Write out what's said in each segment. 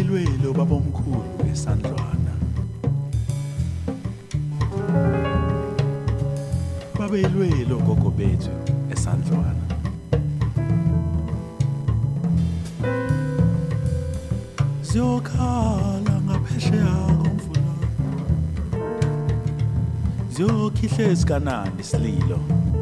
babeyilwelo babomkhulu esandlwana, babeyilwelo gogo bethu esandlwana. Ziyokhala ngaphesheya komfula, ziyokhihla ezikanani isililo.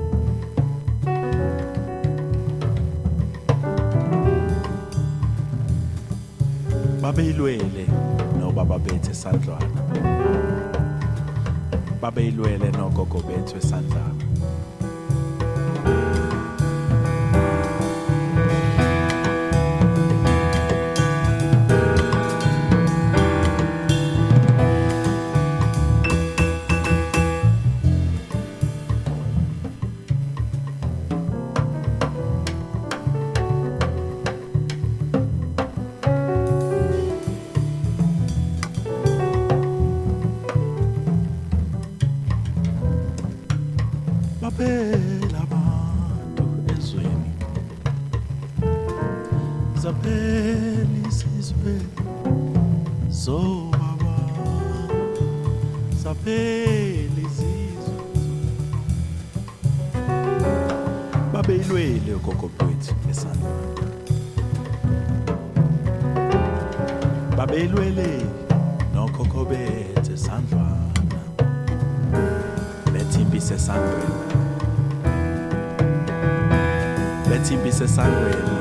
Babeyilwele nobaba bethu esandlwana, babeyilwele nogogo bethu esandlwana. Zaphela abantu ezweni, zaphela isizwe zobaba, zaphela izizwe. Babeyilwele gogo bethu esandlwana, babeyilwele nokhokho bethu esandlwana, bethimba isesandweni, bethimba isesandweni.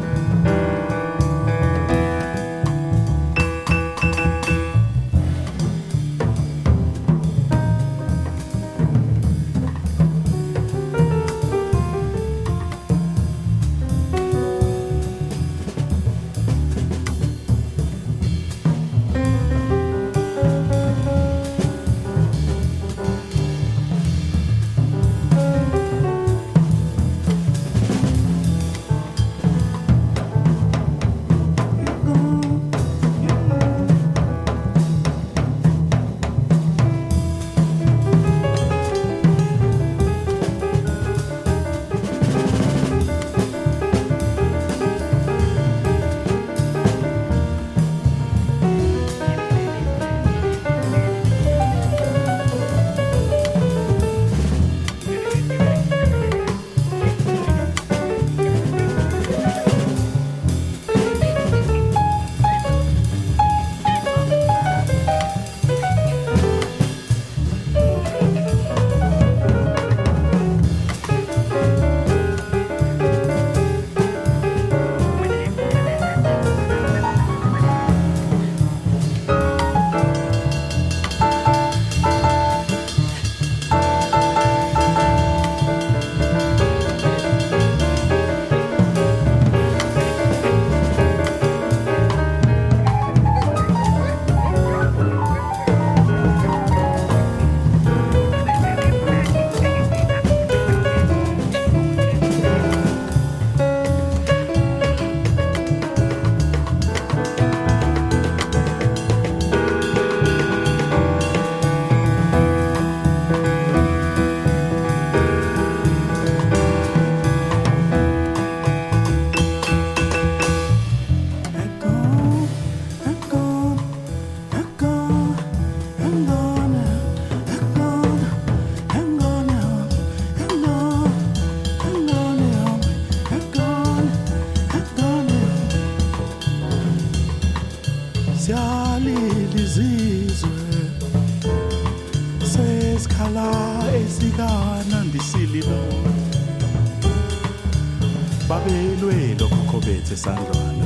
Siyalila izizwe sesikhala esikanandisililo, babeyilwelo khokho bethu esandlwana,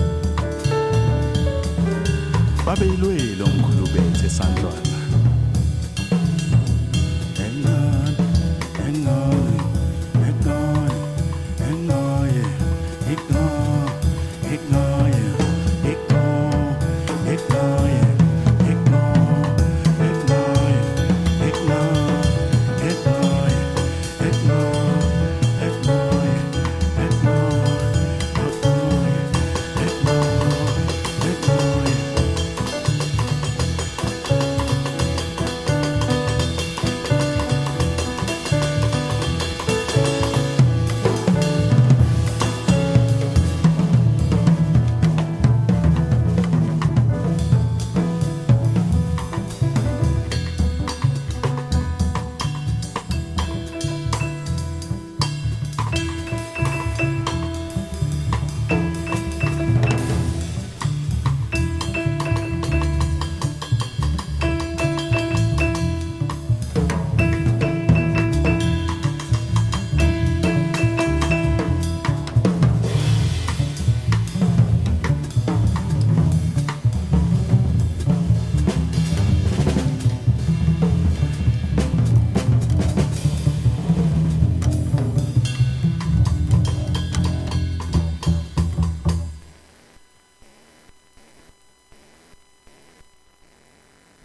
babeyilwelo omkhulu bethu esandlwana.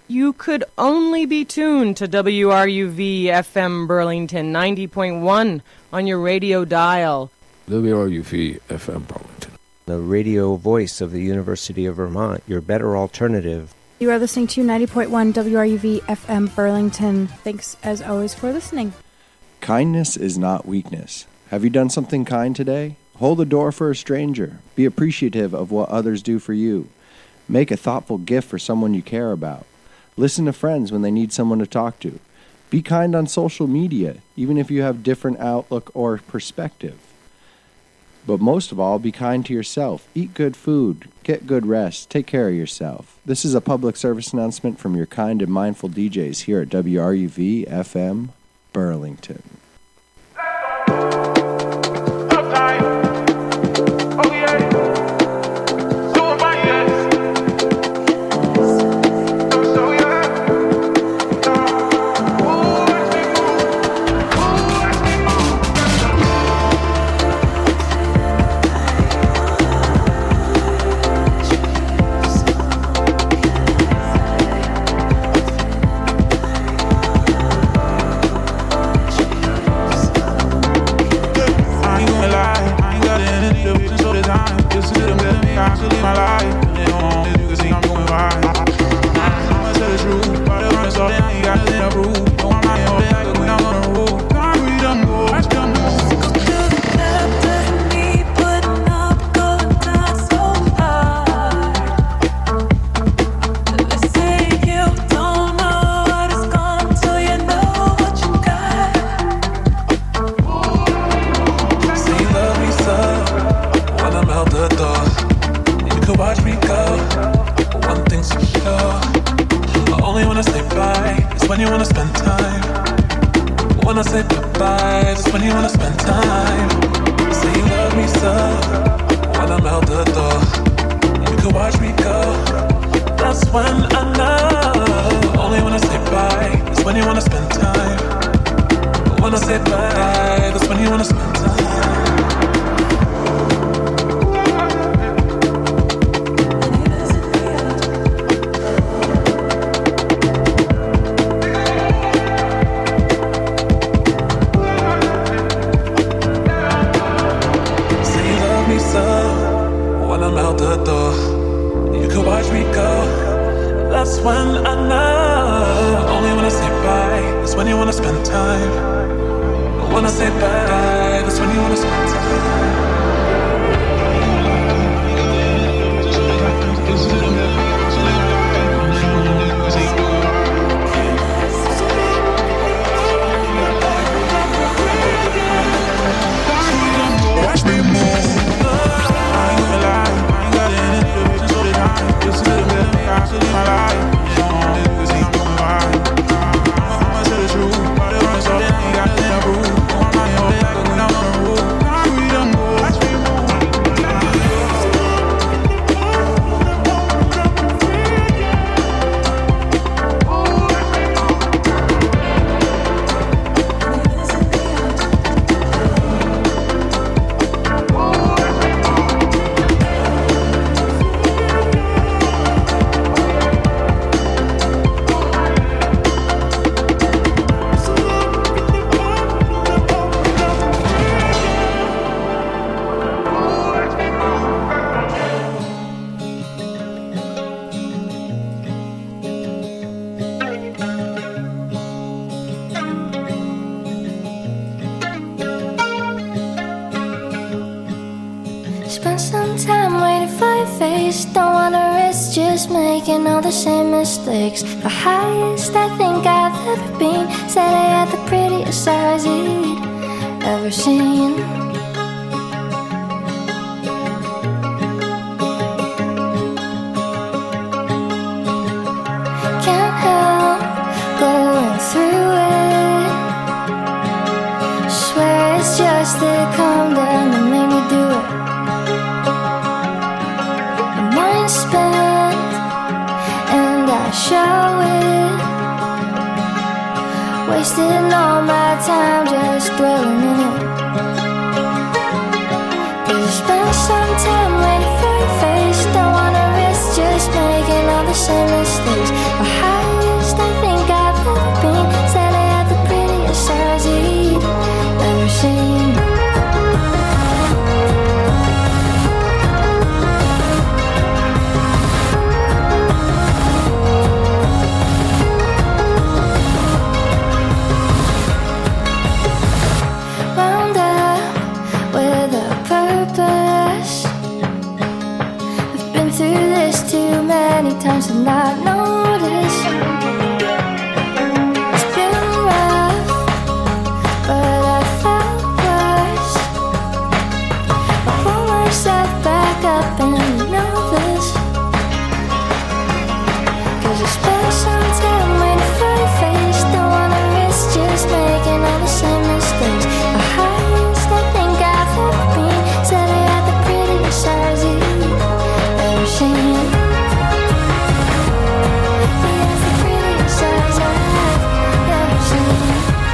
you could only be tuned to WRUV FM Burlington 90.1 on your radio dial. WRUV FM Burlington. The radio voice of the University of Vermont, your better alternative. You are listening to 90.1 WRUV FM Burlington. Thanks, as always, for listening. Kindness is not weakness. Have you done something kind today? Hold the door for a stranger. Be appreciative of what others do for you. Make a thoughtful gift for someone you care about. Listen to friends when they need someone to talk to. Be kind on social media, even if you have different outlook or perspective. But most of all, be kind to yourself. Eat good food. Get good rest. Take care of yourself. This is a public service announcement from your kind and mindful DJs here at WRUV FM Burlington. The same mistakes. The highest I think I've ever been. Said I had the prettiest eyes he'd ever seen. Can't help going through it. Swear it's just the calm down that made me do it. My mind's spent and I show it. Wasting all my time just dwelling in it. 'Cause I spent some time waiting for your face. Don't wanna risk just making all the same mistakes. My highest this too many times to not notice. It's been rough, but I felt worse. I pull myself back up and you know this, 'cause you spent some time waiting for your face. Don't wanna risk just making all the same mistakes. The highest I think I've ever been, said I had the prettiest eyes you've ever seen. He has the prettiest eyes I've ever seen.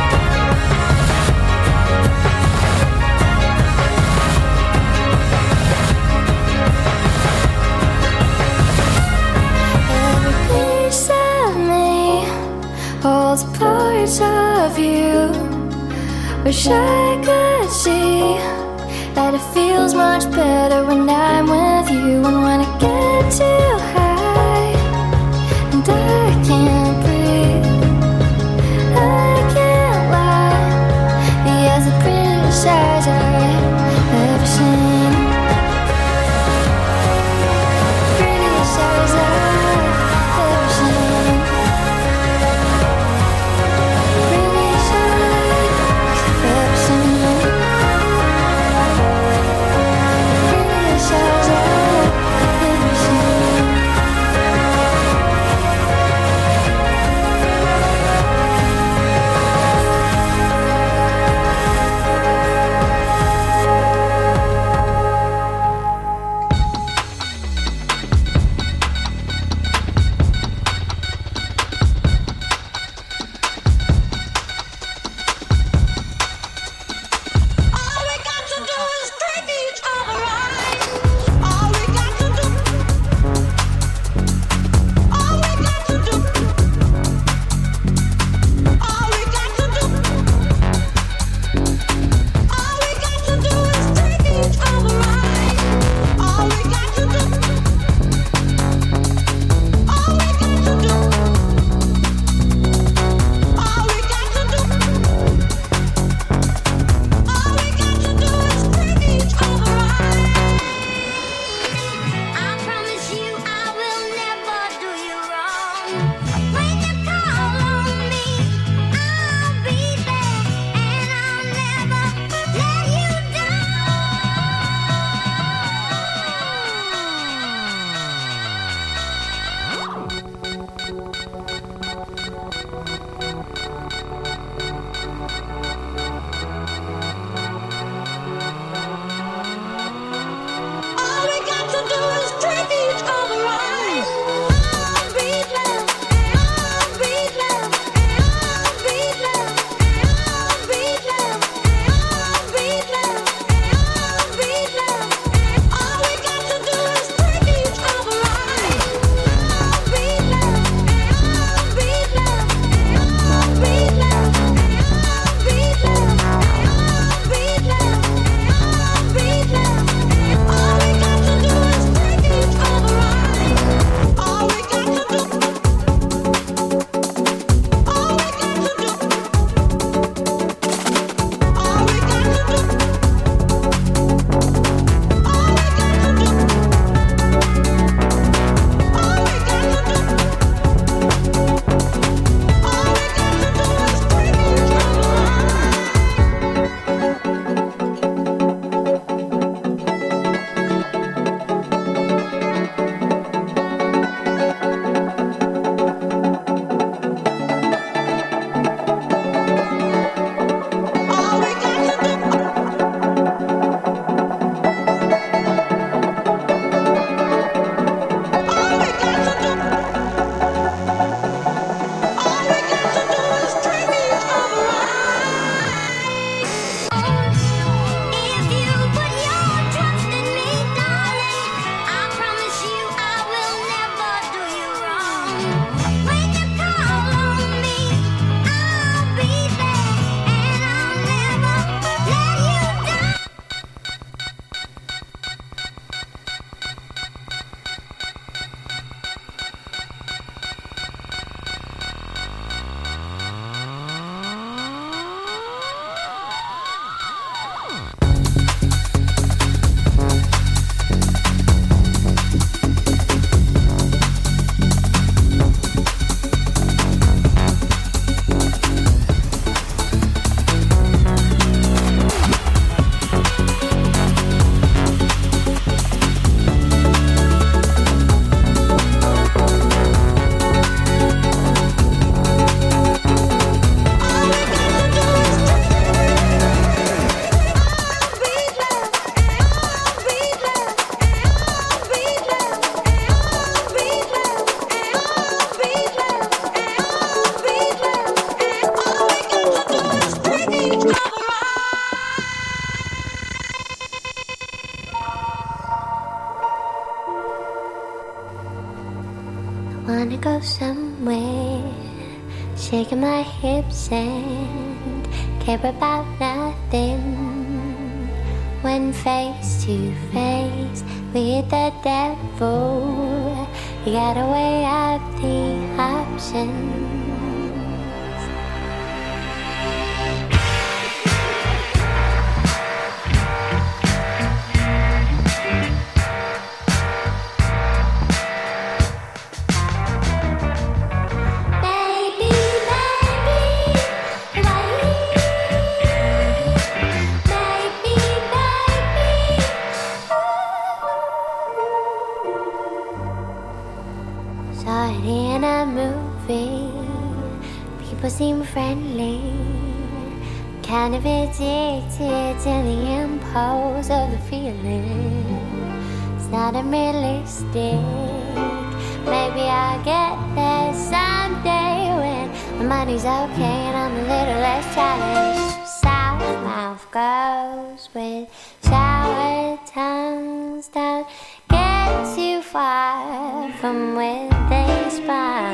Every piece of me holds parts of you. Wish I could see that it feels much better when I'm with you. And when I get too high and I can't breathe, I can't lie. He has the prettiest eyes I've ever seen. Prettiest eyes I've ever seen. Prettiest eyes I've ever seen. Prettiest eyes I've ever seen. Wanna go somewhere, shaking my hips and care about nothing. When face to face with the devil, you gotta weigh up the options. In a movie, people seem friendly, kind of addicted to the impulse of the feeling. It's not unrealistic. Maybe I'll get there someday when my money's okay and I'm a little less challenged. Sour mouth goes with sour tongues. Don't get too far from where they spot.